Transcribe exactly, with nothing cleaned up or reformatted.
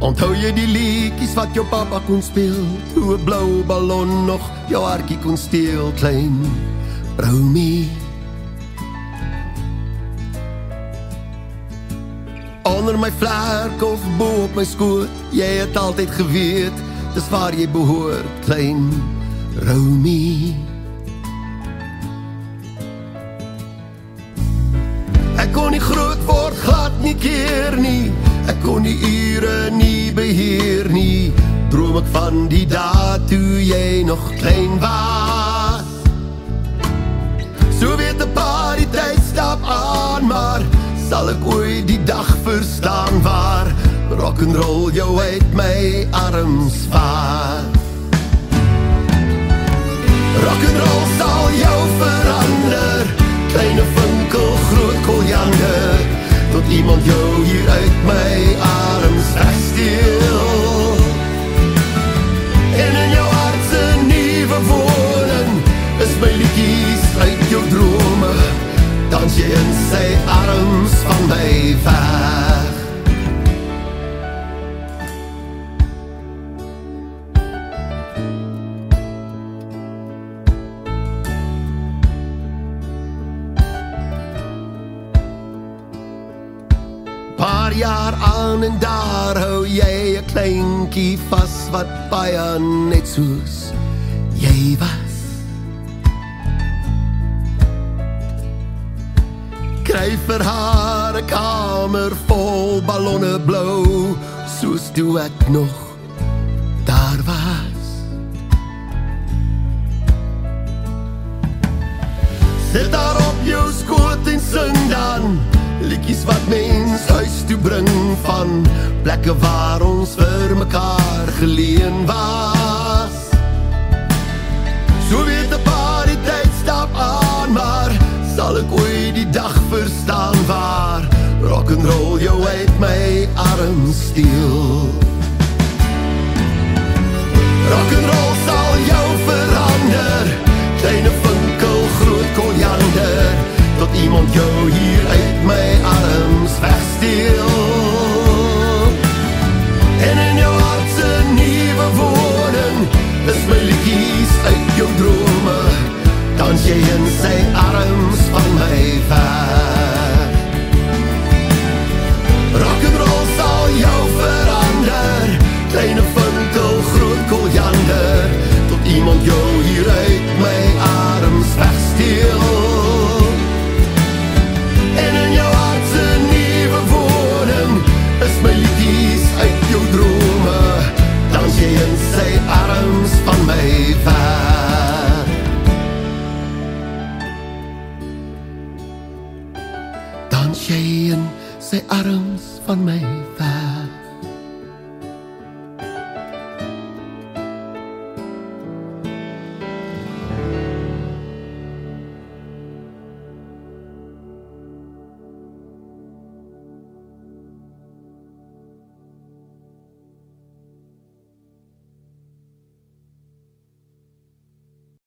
Onthou jy die liedjies wat jou papa kon speel, toe 'n blou ballon nog jou hartjie kon steel, klein Romy. Onder my vlerk of bo op my skoot, jy het altyd geweet, dis waar jy behoort, klein Romy. Ek kon nie groot word, glad nie keer nie, ek kon die ure nie beheer nie, droom ek van die dae toe jy nog klein was. So weet 'n paar die tyd stap aan, maar sal ek ooit die dag verstaan waar rock'n'roll jou uit my arms vaar. Rock'n'roll sal jou verander, kleine vinkel, groot koljander, tot iemand jou hier uit my arms wegsteel. En in jou hart se nuwe woning is my liedjies uit jou drome, dans jy in sy arms van my weg. Paar jaar aan en daar hou jy 'n kleinkie vas wat baie net soos jy was. Kry vir haar 'n kamer vol ballonne blou, soos toe ek nog daar was. Sit daar op jou skoot en sing dan liedjies wat mens huis toe bring van plekke waar ons vir mekaar geleen was. So weet 'n paar die tyd stap aan, maar sal ek ooit die dag verstaan waar rock'n'roll jou uit my arms steel. Rock'n'roll sal jou verander, kleine vinkel, groot koljander, tot iemand jou hier uit my arms wegsteel. En in jou hart se nuwe woning is my liedjies uit jou drome, dans jy in sy arms van my weg. Rock'n'roll sal jou verander, kleine vinkel, groot koljander, tot iemand jou hier uit my arms wegsteel. En in jou hart se nuwe woning is my liedjies uit jou drome, dans jy in sy arms van my weg. Dans jy in sy arms van my weg.